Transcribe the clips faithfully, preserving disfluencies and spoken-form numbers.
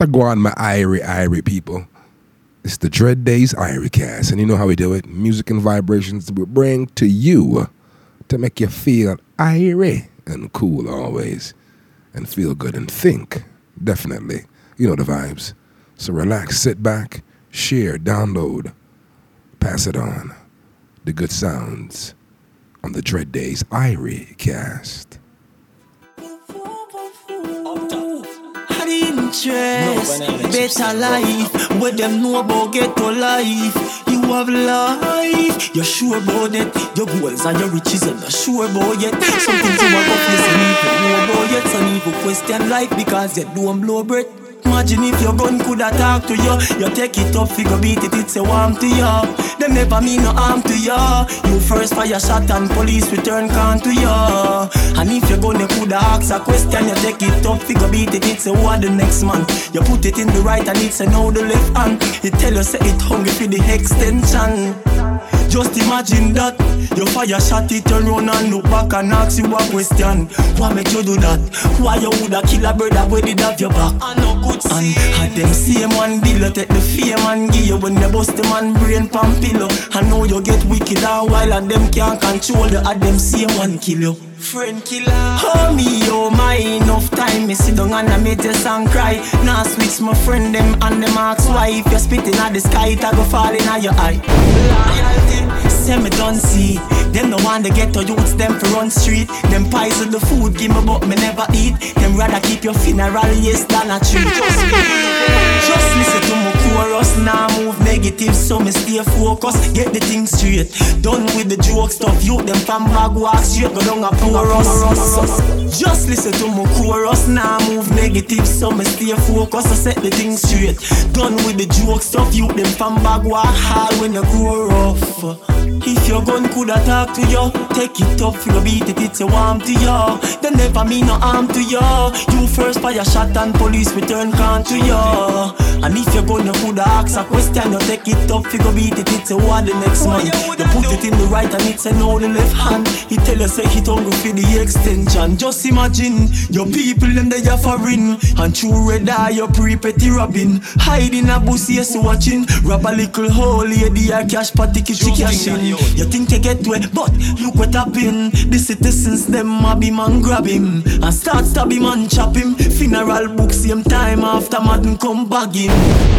Go on, my Irie, Irie people. It's the Dread Days Irie Cast, and you know how we do it. Music and vibrations that we bring to you to make you feel Irie and cool always, and feel good and think. Definitely. You know the vibes. So relax, sit back, share, download, pass it on. The good sounds on the Dread Days Irie Cast. Interest, better life, what them know about ghetto life. You have life, you're sure about it. Your goals and your riches and you're sure about it. Something to walk up with and even know about it. Some people question life because you don't blow breath. Imagine if your gun coulda talk to you. You take it up, figure beat it, it's a warm to you. Them never mean no harm to you. You first fire shot and police return can to you. And if your gun you coulda ask a question, you take it up, figure beat it, it's a war the next man. You put it in the right and it's a now the left hand. It tell you say it hungry for the extension. Just imagine that. You fire shot it, turn round and look back and ask you a question. Why make you do that? Why you woulda kill a brother where did have your back? I know good see. And had them same one deal, you take the fame and give you when they bust the man brain pan pillow. I know you get wicked and wild and them can't control you. Had them same one kill you. Friend killer. Homie, oh my, enough time. Me sit down and I make this song cry. Now switch my friend them and them ask why. If you're spitting at the sky, it a go fall in your eye. Loyalty, say me don't see. Them no want to get to youths, them for run street. Them pies of the food, give me but me never eat. Them rather keep your funeral, yes, than a treat. Just, just listen to my chorus, now move negative, so me stay focused. Get the thing straight, done with the joke stuff. You them from bag walk straight, go down a porous. Just listen to my chorus, now move negative, so me stay focused. I set the thing straight, done with the joke stuff. You them from bag walk hard when you grow rough. If your gun coulda talk to you, take it up, feel beat it, it's a warm to you. They never mean no harm to you. You first fire shot and police return can to you. And if your gun you coulda ask a question, you take it up, feel beat it, it's a war the next man. You put it in the right and it's a now the left hand. He tell you say he hungry for the extension. Just imagine your people them they are foreign, and true red eye your pre-petty robbing. Hide in a bush yes watching. Rob a little hole lady a cash party she cashing. You think you get to it, but look what happened. The citizens them a be man grab him and start stab him and chop him. Funeral book same time after Madden come bag him.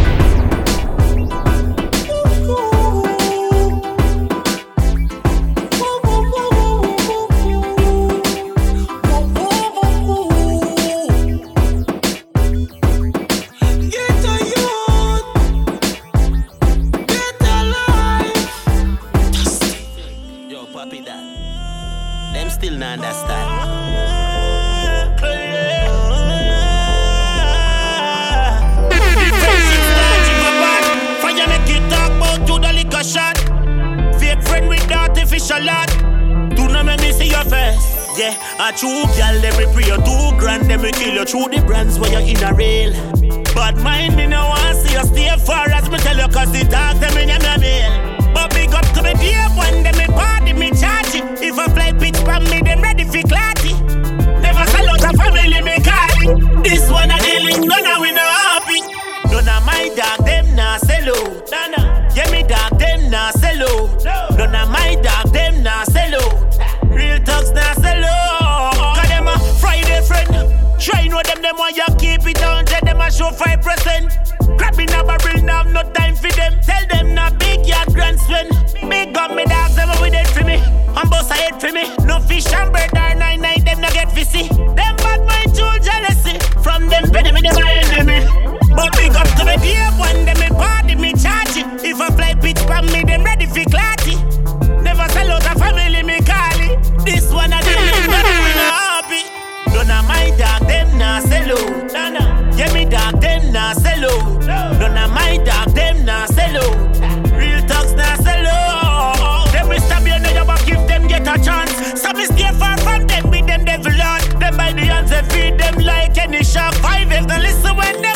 Yeah, a true girl, them we pray you two grand, them we kill you through the brands where you're in a rail. But mind me no one see you stay far as me tell you, cause the talk them in your mail. But big up to me dear one, them me party, me charge it. If I fly pitch from me, them ready for clarity. Never sell out a family, me call it. This one a dealing, none of we no happy. None of my dog, them nah sell out. Nah, nah. Yeah, me dog, them nah sell out. None of my dog, them nah sell out. Real thugs now sell out. Cause them a Friday friend. Try know them, them want you keep it on. Them a show five percent. Grabbing a barrel now, no time for them. Tell them not big yard grand spend. Big gun me dogs, them with it for me. And boss a head for me. No fish and bird or nine nine, them no get fishy. Them bad mind too jealousy. From them penny me, them my enemy. But big up to me dear one, them me party, me charge it. If I fly pitch from me, them ready for clarity. Never sell out a family, me call it. This one a dealing, but we no happy. None of my dog, them nah sell out. Nah, nah. Yeah, me dog, them nah sell out. None of my dog, them nah sell out. Real thugs nah sell out. Them we stab you, now you back if them get a chance. So me stay far from them with them devil on. Them by the hands they feed them like any shark. Five if they listen when them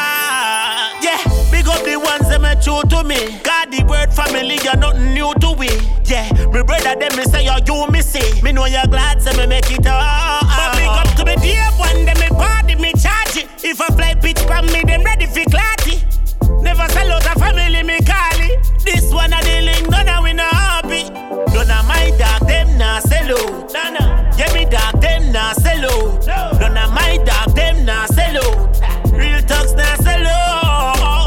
attack. Yeah, big up the ones them are true to me. God the word family, you're nothing new to we. Yeah, me brother them me say, yo, you me say. Me know you're glad, so me make it up. But big up to me dear one, them me party, me charge it. If a fly pitch from me, them ready for clarity. Never sell out a family, me call it. This one a dealing, none of we not happy. None of my dog, them nah sell out. Nah, nah. Yeah, me dog, them nah sell out. None of my dog, them nah sell out. Real thugs nah sell out.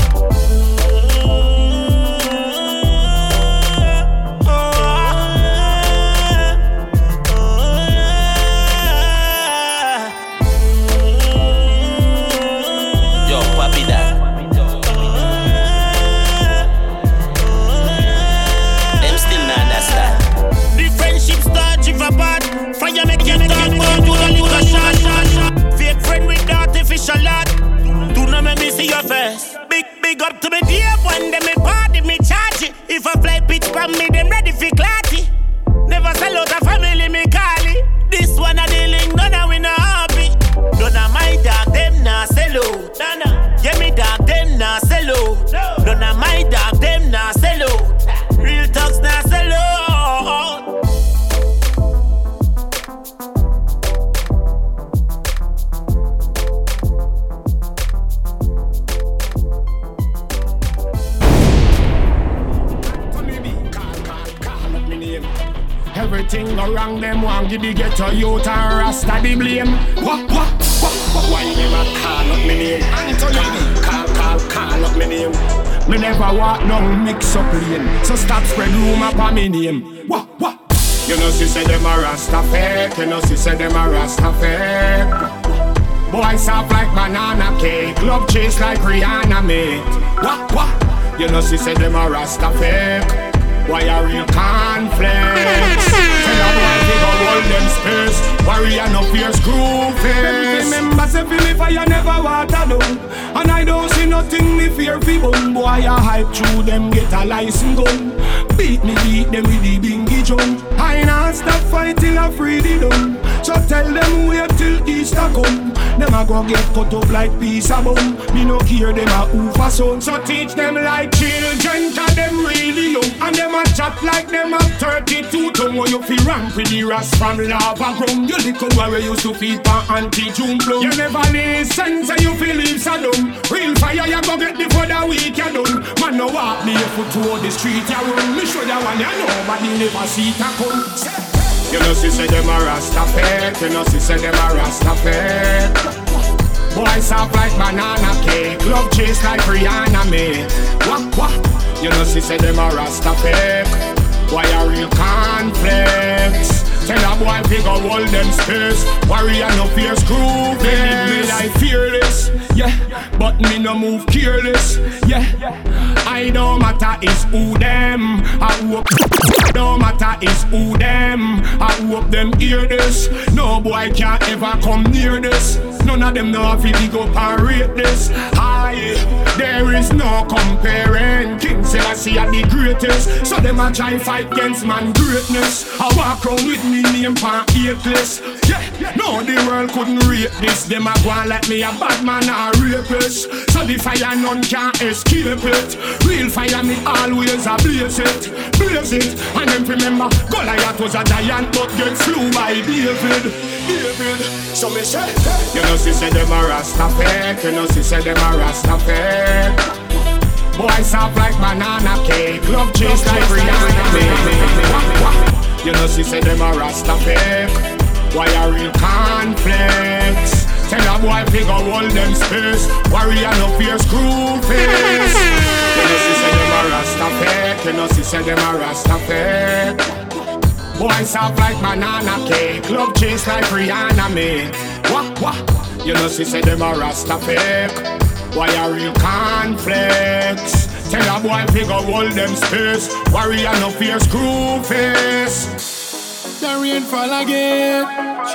Yo, papi da. Them still not understand. The friendship start drift apart. Fire make you talk about you don't use a shot, shot, shot. Fake friend with artificial lot. Do not make me see your face. Big, big up to me dear one. Them me party, me charge it. If a fly pitch from me, them ready for clarity. Never sell out a family, me call it. This one a dealing, none of we not happy. None of my dog, them nah sell out. Nah, nah. Yeah, me dog, them nah sell out. None of my dog, them nah sell out. Real thugs nah sell out. Everything go wrong, them want give the ghetto youth and Rasta the blame. What, what, what, what, why them a call up me name? Anthony, call, call, call up me name. Me never walk down mix up lane, so stop spread rumor upon me name. What, what? You know she say them a Rasta fake, you know she say them a Rasta fake. Boy soft like banana cake, love chase like Rihanna mate. What, what? You know she say them a Rasta fake. Why a real conflicts? Tell a boy they go hold them space. Warrior no fear screw face. Remember say feel if I never water down, and I don't see nothing me fear fi bun. Boy a hype through them get a license gun. Beat me beat them with the bingy jump. I not stop fight till I free the done. So tell them wait till Easter come. Them a go get cut up like piece of bone. Me no care them a oofa son. So teach them like children, cause them really young. And them a chat like them a thirty-two tongue. When you feel ramp with the ras from lava ground. You little boy used to feed pan anti-June plum. You never listen, so you feel leave so dumb. Real fire you go get before the week you done. Man no walk me foot toward the street you run. Me show that one you know, but they never see it a come. You know she say them a Rasta fake. You know she say them a Rasta fake. Boy soft like banana cake, love chase like Rihanna mate. What, what? You know she say them a Rasta fake. Why a real conflicts? Tell a boy figure hold them space. Warrior no fear screw face. Me like fearless, yeah, but me no move careless, yeah. I don't matter is who them. I hope don't matter is who them. I hope them hear this. No boy can't ever come near this. None of them know if he go and rate this. Aye, there is no comparing. King Selassie are the greatest. So them a try fight against man greatness. I walk around with me name pan eightless. Yeah, no the world couldn't rate this. Them a go on like me a bad man or rapist. So the fire none can escape it. Real fire me always a blaze it, blaze it. And then remember Goliath was a giant but get slew by David, David. So me say, you know she say them a Rasta fake. You know she say them a Rasta fake. Boy soft like banana cake, love chase like Rihanna mate. You know she say them a Rasta fake. Why a real conflicts? Tell a boy figure hold them space. Warrior no fear screw face. You know she say them a Rasta fake. You know she say them a Rasta fake. Boy soft like banana cake, love chase like Rihanna mate. What, what? You know she say them a Rasta fake. Why a real conflicts? Tell a boy figure hold them space. Warrior no fear screw face. The rain fall again.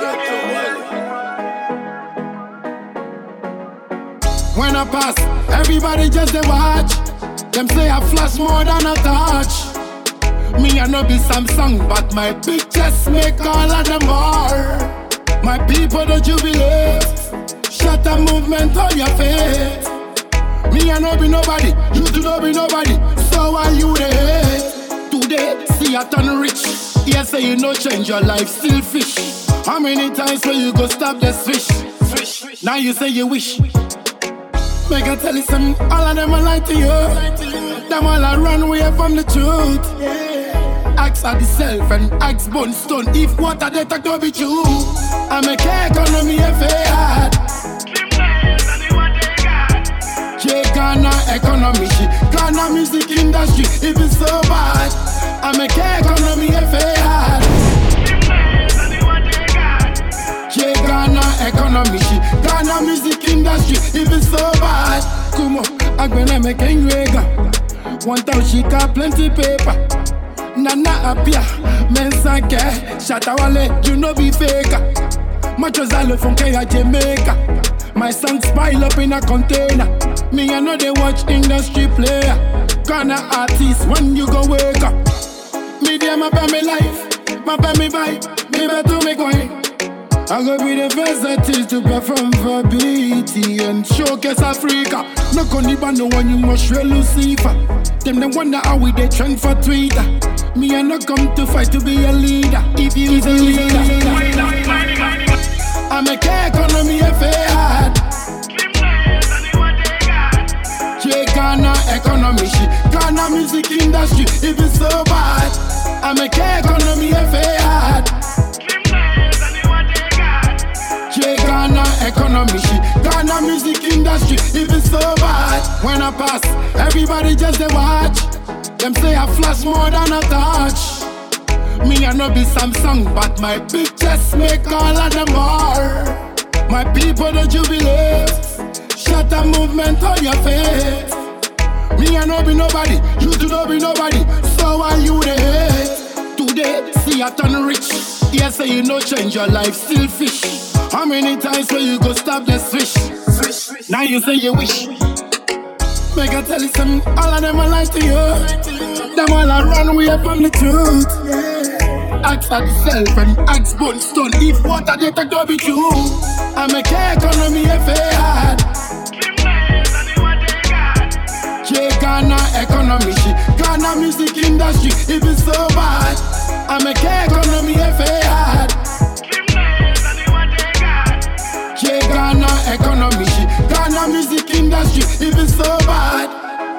When I pass, everybody just they watch. Them say I flash more than a touch. Me I no be Samsung, but my big chest make all of them more. My people don't jubilate. Shut a movement on your face. Me I no be nobody, you do not be nobody. So why you there? Today, see I turn rich. Yes, say you no change your life, still fish. How many times will you go stop the fish? Now you say you wish. Make I tell you something, all of them are lie to you. Them all a run away from the truth. Axe at the self and axe bone stone. If water they talk to be true, I make economy a fair. J Ghana economy, she Ghana music industry. If it's so bad, I make economy a fair. J Ghana economy, she Ghana music industry. If it's so bad, come on, I'm gonna make it. One time she got plenty paper. Nana apia, mensa ke, shatawale, you know be faker. Machos all from Kenya, Jamaica. My songs pile up in a container. Me I know they watch industry player. Ghana artist when you go wake up. Me there my pay me life, my pay me vibe, me better me going. I go be the first artist to perform for B T and showcase Africa. No only but no one you must real Lucifer. Them they wonder how we they trend for Twitter. Me I not come to fight to be a leader. If you is a leader, I make economy a fair. J Ghana economy, she Ghana music industry. If it's so bad, I make economy a fair. J Ghana economy, she Ghana music industry. If it's so bad, when I pass, everybody just they watch. Them say I flash more than a touch. Me I no be Samsung, but my pictures make all of them more. My people they jubilate. Shut a movement on your face. Me I no be nobody, you do not be nobody. So why you the hate? Today, see I turn rich. Yes, say you no change your life, still fish. How many times will you go stop the swish? Swish. Now you say you wish. Make I tell you something, all of them are lie to you. Them all a run away from the truth. Axe at the self and axe bone stone. If water they talk to be true, I make economy a fair. J Ghana economy, she Ghana music industry. If it's so bad, I make economy a fair. J Ghana economy, she Ghana music industry. If it's so bad.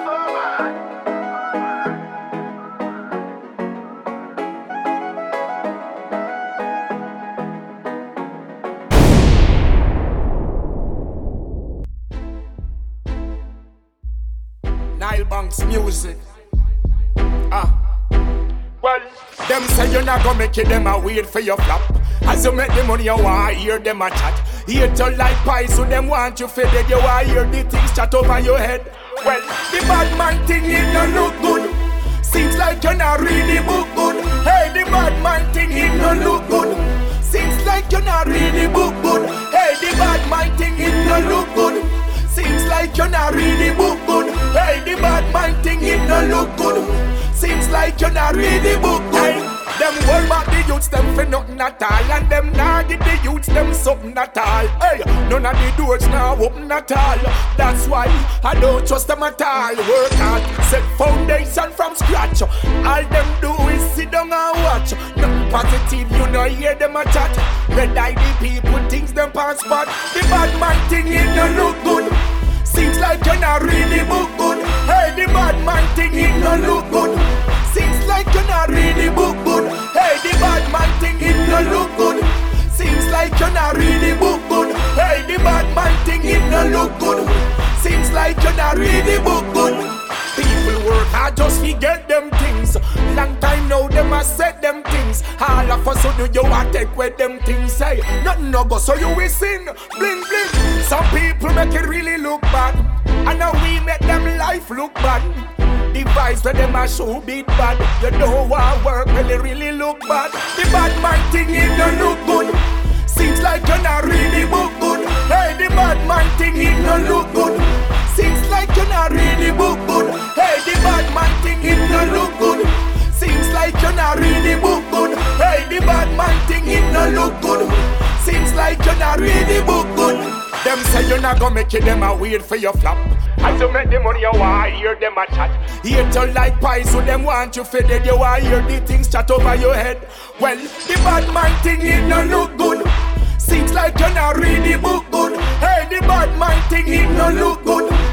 Nile Banks music. Ah. Well, them say you're not gonna make it, them a wait for your flop. As you make the money, you want to hear them a chat. Hear to like pie, so them want you fed it. You want to hear the things chat over your head. Well, the bad man thing, it no look good. Seems like you're not really book good. Hey, the bad man thing, it no look good. Seems like you're not really book good. Hey, the bad man thing, it no look good. Seems like you're not really book good. Hey, the bad man thing, it no look good. Seems like you're not really book good. Hey, them worry about the youths, them for nothing at all. And them nah give the youths, them something at all. Hey, none of the doors now open at all. That's why I don't trust them at all. Work hard, set foundation from scratch. All them do is sit down and watch. Nothing positive, you know hear them a chat. Red eye the people, things them pass spot. The bad man thing, it no look good. Seems like you're not really book good. Hey, the bad man thing, it no look good. Seems like you're not really book good. Hey, the bad man thing, it no look good. Seems like you're not really book good. Hey, the bad man thing, it no look good. Seems like you're not really book good. People work hard just to get them things. Long time now them a set them things. All of us who do you a take with them things. Say nothing no go so you will sin. Bling bling. Some people make it really look bad, and now we make them life look bad. The vibes where them a show beat bad. You know what work really really look bad. The bad man thing it no look good. Seems like you're not really book good. Hey, the bad man thing it no look good. Seems like you're not really book good. Hey, the bad man thing it no look good. Seems like you're not really book good. Hey, the bad man thing it no look good. Seems like you're not really book good. Them say you're not gonna make it, them a wait for your flop. As you make the money, you want to hear them a chat. Hear to like pie, so them want you fed it. You want to hear the things chat over your head. Well, the bad man thing it no look good. Seems like you're not really book good. Hey, the bad man thing it no look good.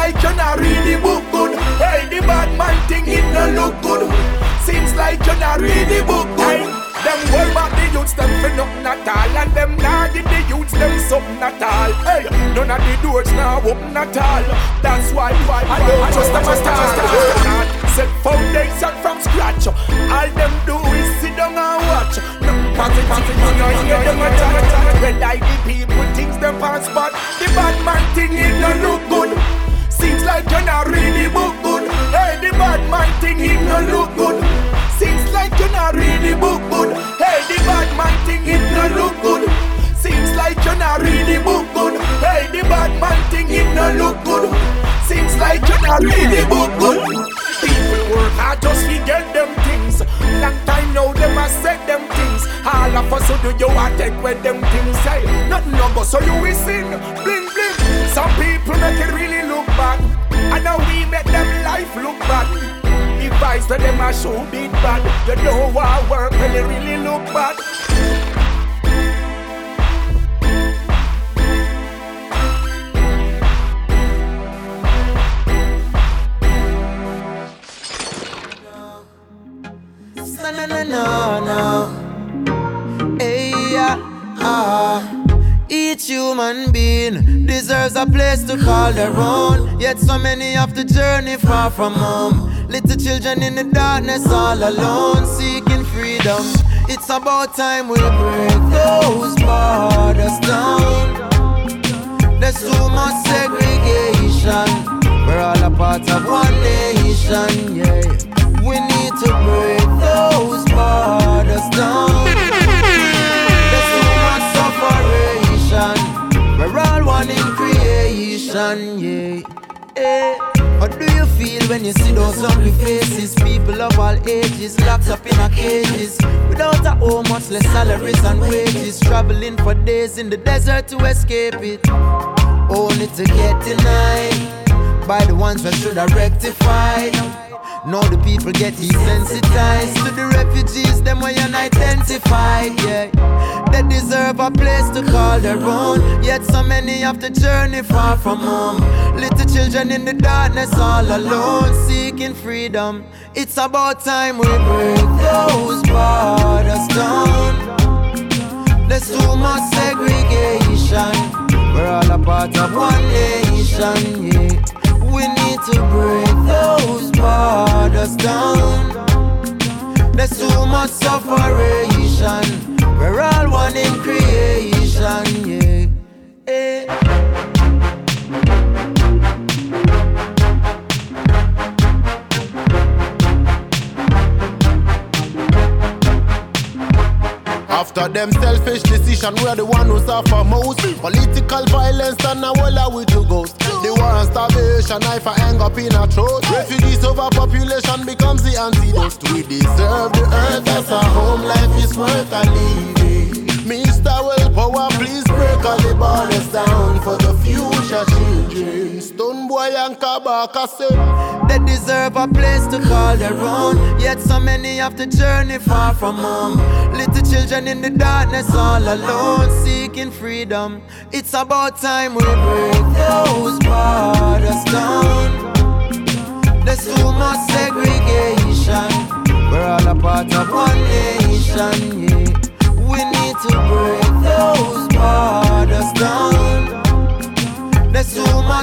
like you're not read the book good. Hey, the bad man thing it no look good. Seems like you're not read the book good. Hey, them worry about the youths, them for nothing at all. And them not give the youths, them something at all. Hey, none of the doors now open at all. That's why, why, why, I don't trust them at all. Set foundation from scratch. All them do is sit down and watch. Nothing positive, you know, hear them at all. Red eye the people, things them pass spot. The bad man thing, it no look good. Seems like you're not read the book good. Hey, the bad man thing, it no look good. Seems like you're not read the book good. Hey, the bad man thing, it no look good. Seems like you're not read the book good. Hey, the bad man thing, it no look good. Seems like you're not read the book good. People work hard just to get them things. Long time now them a said them things. All of us who do you a take with them things. Say nothing no go so you will sing. Bling bling. Some people make it really look bad, and now we make them life look bad. The vibes that them a show big bad. You know what work when it really look bad. No, no, no, no. Hey, yeah, ah. Each human being deserves a place to call their own. Yet so many have to journey far from home. Little children in the darkness all alone, seeking freedom. It's about time we break those borders down. There's too much segregation. We're all a part of one nation, yeah. We need to break those borders down. There's too much separation. We're all one in creation, yeah. Hey. What do you feel when you see those hungry faces? People of all ages locked up in our cages, without a home, much less salaries and wages, traveling for days in the desert to escape it, only to get denied by the ones that should have rectified. Now the people get desensitized to the refugees, them way unidentified, yeah. They deserve a place to call their own, yet so many have to journey far from home. Little children in the darkness all alone, seeking freedom. It's about time we break those borders down. There's too much segregation. We're all a part of one nation, yeah. We need to break those borders down. There's too much separation. We're all one in creation, yeah. Hey. After them selfish decision, we're the one who suffer most. Political violence and a wall with you ghost. The war and starvation, knife and hang up in a throat. Refugees overpopulation becomes the antidote. We deserve the earth as a home, life is worth a living. Mister Willpower, please break all the borders down for the future children. Stone Boy and Kabaka say they deserve a place to call their own, yet so many have to journey far from home. Little children in the darkness all alone, seeking freedom. It's about time we break those borders down. There's too much segregation. We're all a part of one nation, yeah. We need to break those borders down. There's too much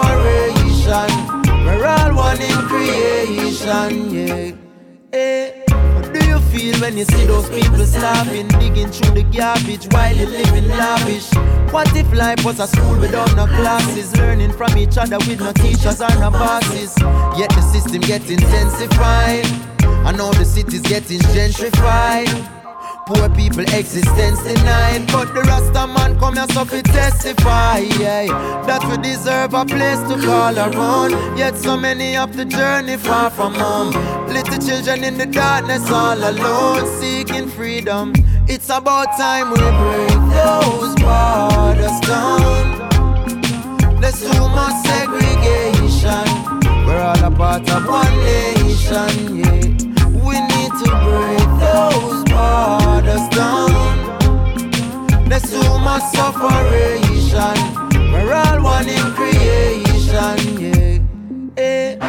separation. We're all one in creation, yeah. Hey. What do you feel when you see those people starving, digging through the garbage while you living lavish? What if life was a school without no classes, learning from each other with no teachers or no bosses? Yet the system gets intensified, and now the city's getting gentrified. Poor people existence denied, but the Rasta man come here so fi testify, yeah, that we deserve a place to call our own. Yet so many have to journey far from home. Little children in the darkness all alone, seeking freedom. It's about time we break those borders down. There's too much segregation. We're all a part of one nation, yeah. We need to break those borders down. There's too much separation. We're all one in creation, Babylon, yeah. Hey.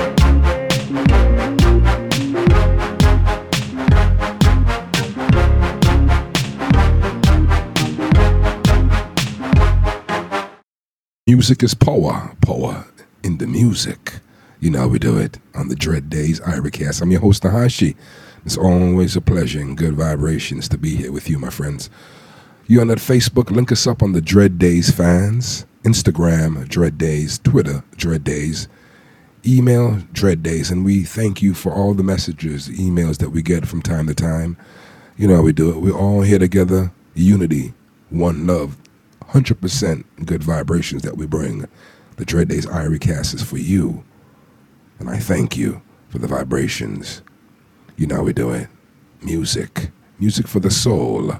Music is power, power in the music. You know how we do it on the Dread Days IRICast. I'm your host, Nahashi. It's always a pleasure and good vibrations to be here with you, my friends. You on that Facebook, link us up on the Dread Days fans. Instagram, Dread Days. Twitter, Dread Days. Email, Dread Days. And we thank you for all the messages, emails that we get from time to time. You know how we do it. We're all here together. Unity, one love, one hundred percent good vibrations that we bring. The Dread Days IRICast is for you. And I thank you for the vibrations. You know how we do it. Music. Music for the soul.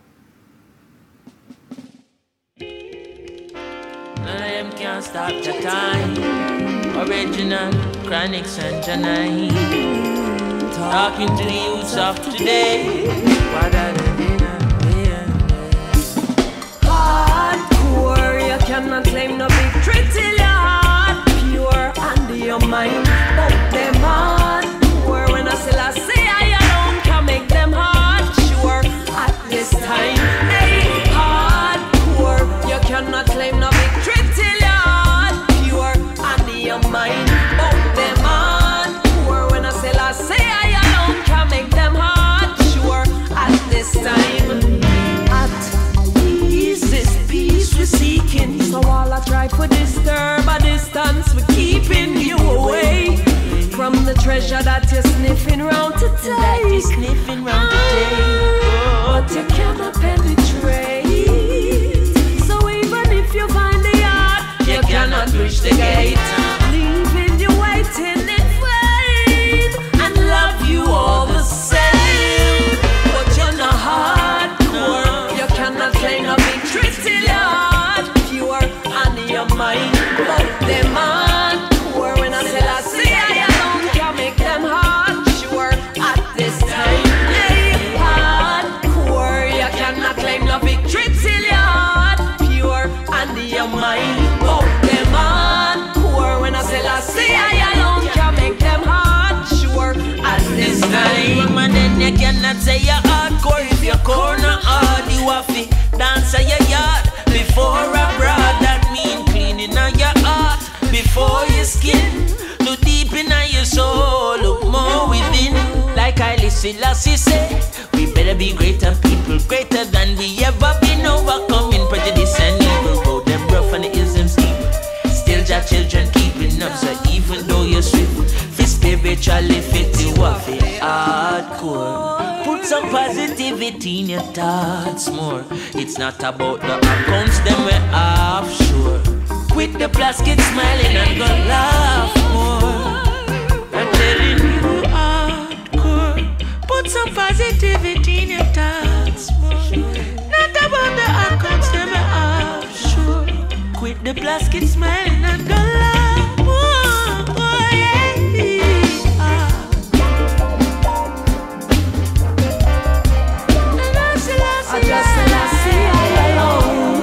None of them can't stop the time. Original, Chronics and Janai. Talking to the youths of today. What are they doing? Hardcore, you cannot claim no victory till your heart pure and your mind. But them hardcore, when I say I say I alone can make them hard sure at this time. Hey, hardcore, you cannot claim no victory till your heart pure and your mind. But them hardcore, when I say I say I alone can make them hard sure at this time. At ease is peace we're seeking. So all I try to disturb a distance, we're keeping you away from the treasure that you're sniffing round to take. That you're sniffing round to take. But you cannot penetrate. So even if you find the yard, You cannot reach the gate. leaving you waiting in vain and love you all the same. But you're not hardcore. You cannot claim no victory till your heart pure and your mind. But them hardcore, when I say I say I alone can make them hard sure at this time. Hey, hardcore, you cannot claim no victory till your heart pure and your mind. But them hardcore, when I say I say I alone can make them hard sure at this time. Young man, then you cannot say you're hardcore if you're corner hard. You have to dance at your yard before a broad. That mean cleaning on your heart before your skin. Look deep in your soul, look more within. Like I listen, Lassie say, we better be greater people, greater than we ever been. Overcoming prejudice and evil. Go them rough and the ism steep. Still your children keeping up. So even though you're swift, fi spiritually fit, you are fit hardcore. Put some positivity in your thoughts more. It's not about the accounts, them we're offshore. Quit the plastic smiling and go laugh more. I'm telling you hardcore. Put some positivity in your thoughts more. Not about the accounts, them we're offshore. Quit the plastic smiling and go laugh more. Oh, yeah. I just said I see I alone.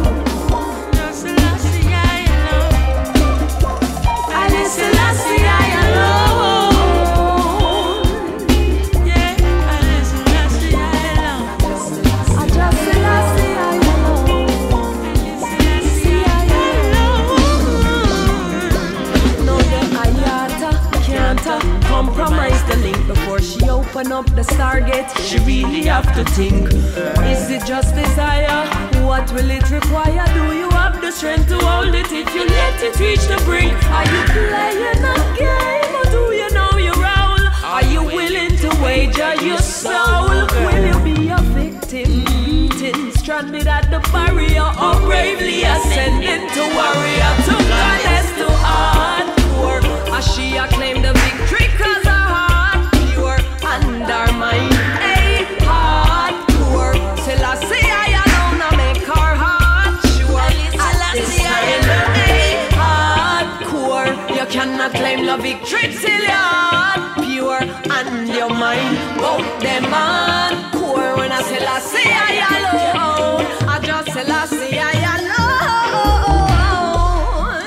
I listen, I see I alone. Yeah, I listen, I see I alone. I just said I see I alone. See I alone. No, the Ayata can't compromise the link before she open up the Stargate. She really have to think. Is it just desire? What will it require? Do you have the strength to hold it if you let it reach the brink? Are you playing a game or do you know your role? Are you willing to wager your soul? Will you be a victim? Beaten, stranded at the barrier, or bravely ascending to warrior? To goddess, to hardcore. As she acclaim the victory cause her heart pure and her mind. Hey, hardcore. Till I say I alone, I make her heart sure at this time. Hey, hardcore. You cannot claim no victory till your heart pure and your mind. Both them hardcore. When I say I say I alone, I just say I say I alone.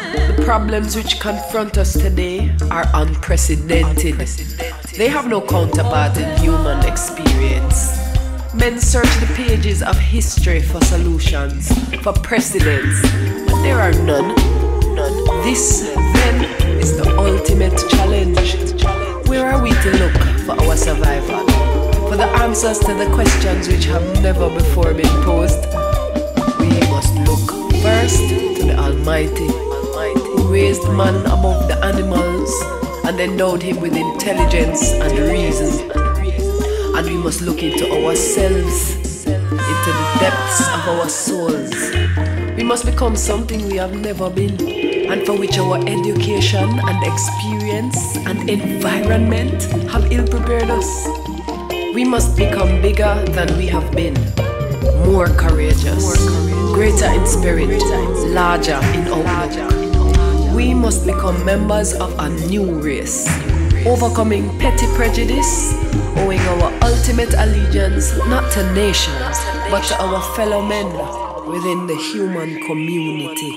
problems which confront us today are unprecedented. They have no counterpart in human experience. Men search the pages of history for solutions, for precedents, but there are none. None. This, then, is the ultimate challenge. Where are we to look for our survival? For the answers to the questions which have never before been posed? We must look first to the Almighty, who raised man above the animals and endowed him with intelligence and reason. And we must look into ourselves, into the depths of our souls. We must become something we have never been, and for which our education and experience and environment have ill-prepared us. We must become bigger than we have been, more courageous, greater in spirit, larger in outlook. We must become members of a new race, overcoming petty prejudice, owing our ultimate allegiance not to nations, but to our fellow men within the human community.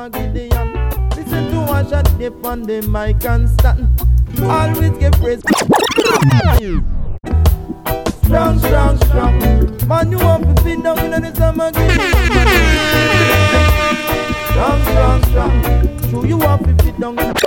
Sam Gideon. Listen to a shot dip on the mic and stand. Always give praise. Strong, strong, strong. Man, you want to feed down in the Sam Gideon. Strong, strong, strong. True, you want to feed down in the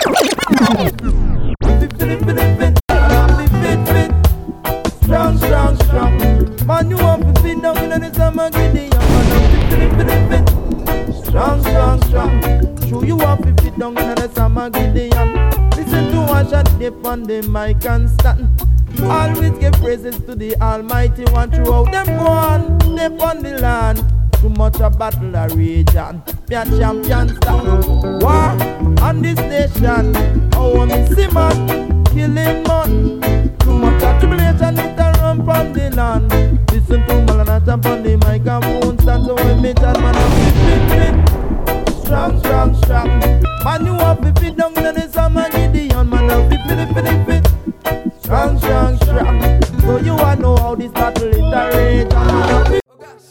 fit, fit, fit, fit. Fit, fit. Strong, strong, strong. Man, you want to feed down in the Sam Gideon. Fit, fit, fit, fit. Strong, strong, strong. True, you want to fit down in the Sam Gideon. Listen to a shot dip on the mic and stand. Always give praises to the Almighty One. Throughout them go on, dip on the land. Too much a battle a region. Me a champion star. War on this nation. Oh, me see man, killing man. Too much a tribulation, it a run from the land. Listen to Malana jump on the mic and won't stand. So when me chat man, I'm fit, fit. Strong, strong, strong. Man, you have to fit down in the summer Gideon. Man, I'm fit, fit, fit, fit. Strong, strong, strong. So you wanna know how this battle is a rage. Oh gosh.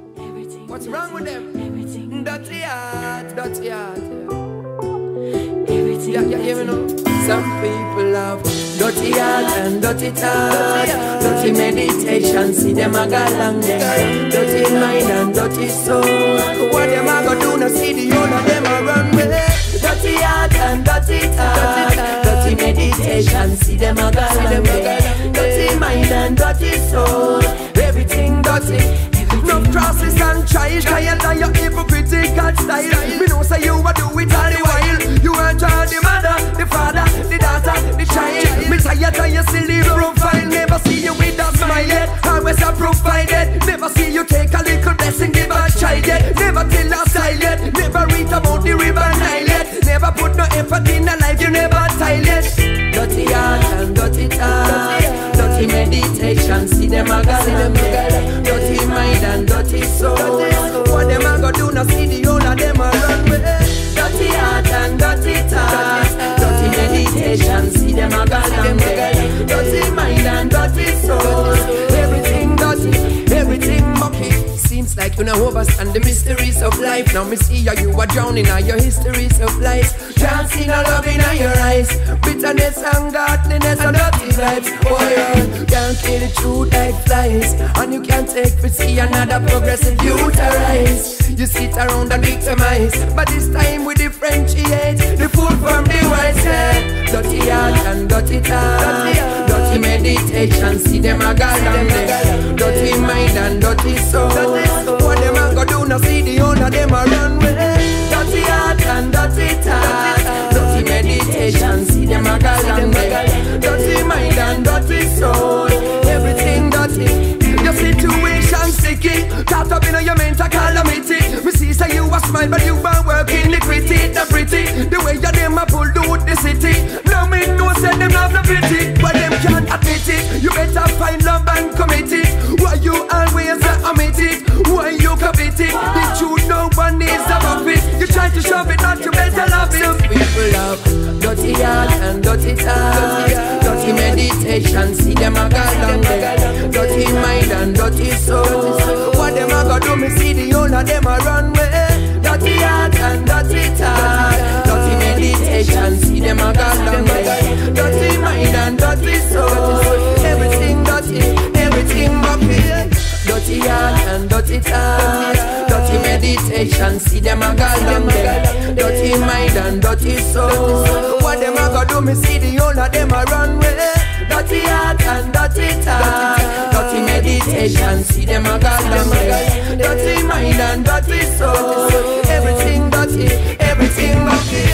What's wrong with them? Everything. Dirty heart, dirty heart. Everything. Yeah, yeah, yeah, you know. Some people have dirty heart and dirty thought. Dirty meditation, see them a go long there. Dirty mind and dirty soul. What them a go do now? See the whole of them a run with. Dirty heart and dirty thought. Dirty meditation, see them a go long there. Dirty mind and dirty soul. Everything dirty. No crosses and tries, tired and your hypocritical style. Me know say you a do it all the while. You are child, the mother, the father, the daughter, the child. Me tired and you silly profile. Never see you with a smile yet. Always a provided. Never see you take a little blessing, give a child yet. Never tell a style yet. Never read about the river Nile yet. Never put no effort in a life, you never tile yet. Dirty heart and dirty thought. Dirty meditation, see them a go them there. Dirty mind and dirty soul. What them a go do now? See the whole of them a run with. Dirty heart and dirty thought. Dirty meditation, see them a go them there. Dirty mind and dirty soul. Everything dirty, everything mucky. Seems like you know overstand the mysteries of life. Now me see how you are drowning in your histories of lies. Can't see no love in your eyes. Bitterness and godliness and dirty vibes. Oh yeah, can't kill the truth like flies. And you can't take to see another progressive youth arise. You sit around and victimize, but this time we differentiate the fool from the wise. Yeah. Dirty heart and dirty thought. Dirty meditation, see them a go down there. Dirty mind and dirty soul. What them a go do now? See the whole of them a run with. Dirty heart and dirty thought. Dirty meditation, see them a go down there. Dirty mind and dirty soul. Everything dirty. Your situation sticky. Caught up in your mental calamity. Me see say you a smile but you been working liquidity. The pretty, the way you them a pull do the city. Now me know say them have the pity, but them can't admit it. You better find love and commit it. Why you always omit it? Why you commit it? The truth no one is above it. You try to shove it out, you better love it. Some people love dirty heart and dirty thought. Dirty meditation, see them a go down there. Dirty mind and dirty soul. What them a go do? Me see the whole of them a run with. Dirty heart and dirty thought. Dirty meditation, see them a go down there. Dirty mind and dirty soul. Everything dirty, everything bumpy. Dirty heart and dirty thought. Dirty meditation, see them a go down there. Dirty mind and dirty soul. What them a go do? Me see the whole of them a run with. Dirty heart and dirty thought. Dirty meditation, see them a go down there. Dirty mind and dirty soul. Everything dirty, everything bumpy.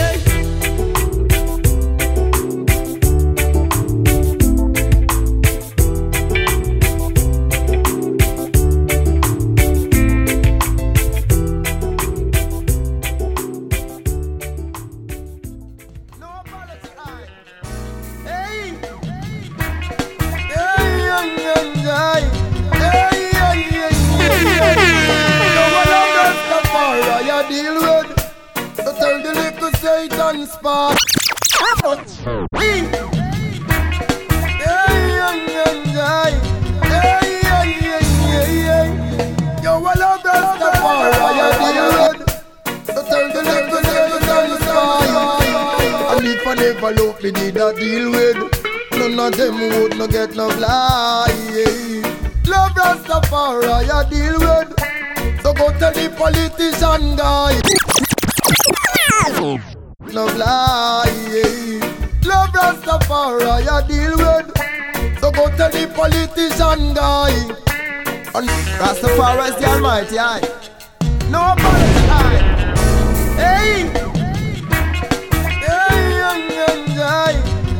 Satan spark. Hey, Yo, I love Rastafari, I deal with. So tell the little never love me did a deal with. None of them would not get no fly. Love Rastafari I deal with. So go tell the politician guy. No fly. Love Rastafari I deal with. So go tell the politician guy. And Rastafari is the Almighty, aye. No apology, aye. Hey, hey, young, young guy.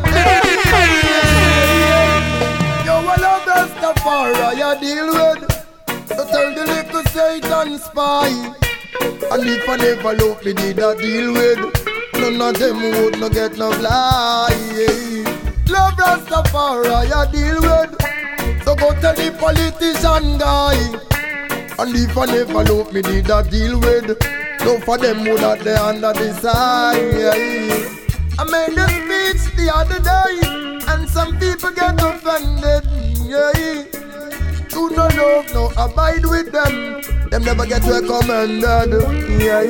Yo, I love Rastafari I deal with. So tell the little Satan spy. And if I never love me did I deal with. None of them would not get no fly. Love Rastafari I deal with. So go tell the politician guy. And if I never love me did I deal with. No for them would that they under the side. I made a speech the other day, and some people get offended. Yeah. Do no love, no abide with them. Them never get recommended. Yeah.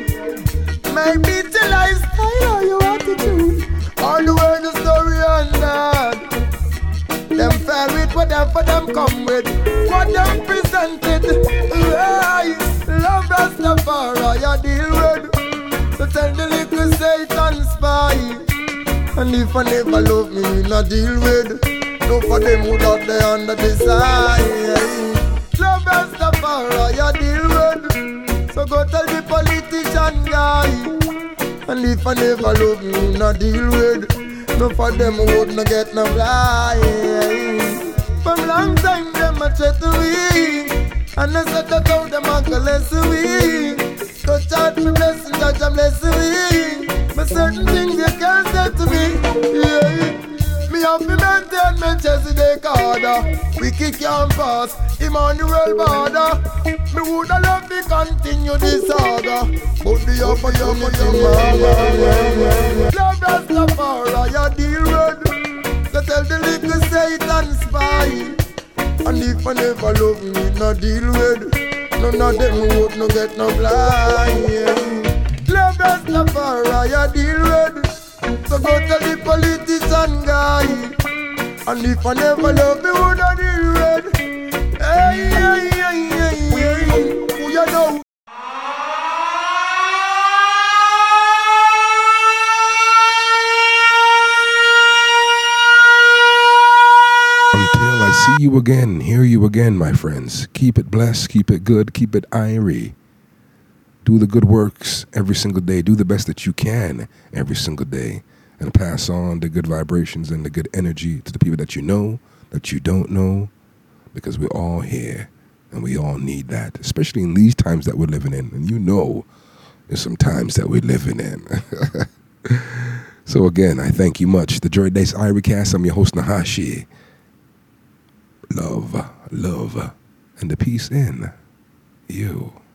Maybe the lifestyle or your attitude, all the way the story ended. Them fair with whatever them come with, what them presented. Right, love Rastafari I deal with. So tell the little Satan spy. And if I never love me, not deal with. No for them who out there under the side. Love Rastafari I deal with. So go tell the politician guy. And if I never love me, not deal with. No for them who would not get no fly. From long time them a chat to me. And I said that how them a go listen we. Go charge me blessing, judge I'm blessing we. But certain things you can't say to me. Yeah. Me have to maintain my Chesapeake order. We kick can't pass Emmanuel border. Me woulda love to continue this saga, but the opportunity mama. Love Rastafari I deal with. So tell the little Satan spy. And if I never love me, not deal with. None of them would not get no blind. Love Rastafari I deal with. So go tell the politician guy. And if I never love me, would I deal with? Hey, hey, hey, hey, hey. Who you know? Until I see you again, hear you again, my friends. Keep it blessed, keep it good, keep it irie. Do the good works every single day. Do the best that you can every single day. And pass on the good vibrations and the good energy to the people that you know, that you don't know. Because we're all here and we all need that. Especially in these times that we're living in. And you know there's some times that we're living in. So again, I thank you much. The Joy Days Irie Cast. I'm your host, Nahashi. Love, love, and the peace in you.